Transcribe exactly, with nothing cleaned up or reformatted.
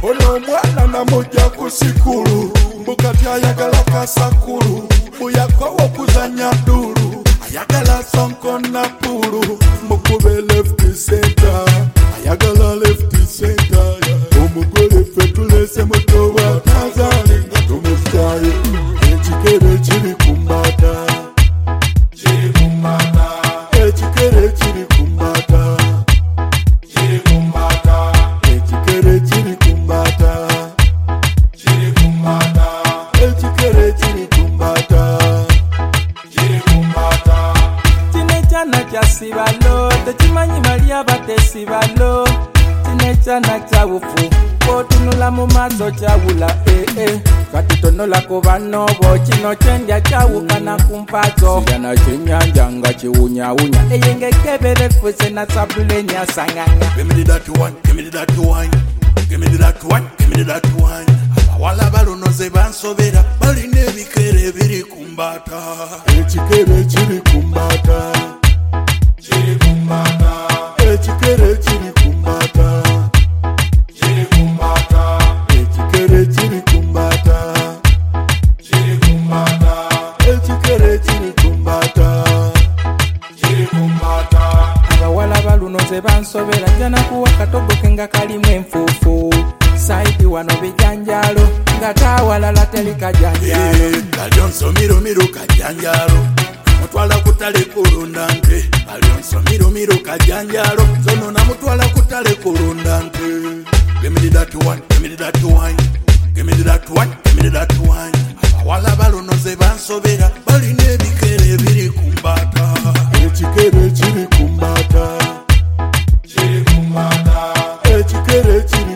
ono mwana namujja ku sikulu mbukati ayagala kasakulu buyakowa okuzanya ddulu ayagala sonko na pulu mukube left center ayagala left center omugole ffe tulese mutowa tanzani nga tumusyayo ekikere kiri kumbata kiri kumbata ekikere kiri kumbata kiri kumbata ekikere kiri kumbata kiri kumbata ekikere kiri kumbata kiri kumbata tinechana kya sibalo tekimanyi bali abatesibalo tinechana kya bufu kotunula mu maaso kyawula ee katutonola ku banobo kino kyendya kyawukana ku mpazo siyana kyenyanja nga kiwunyawunya eyengekebere fuse na sabule nyasanganya. Give me that one, give me that one, give me that one, give me that one. Abawala balonoze bansobera balina ebikere biri kumbata ekikere kiri kumbata kiri kumbata ekikere kiri kumbata kiri kumbata ekikere kiri kumbata kiri kumbata ekikere kiri kumbata kiri kumbata. Abawala balunoze bansobera jana kuwa katogo kenga kalimu enfuufu saidi wano bijanjalo nga tawalala teli kajanjalo kalyonso miro miro kajanjalo mutwala kutale kulunda nte kalyonso miro miro kajanjalo zono na mutwala kutale kulunda nte. Give me that one, give me that one, give me that one, give me that one. Abawala balonoze bansobera balina ebikere biri kumbata ekikere kiri kumbata kiri kumbata ekikere kiri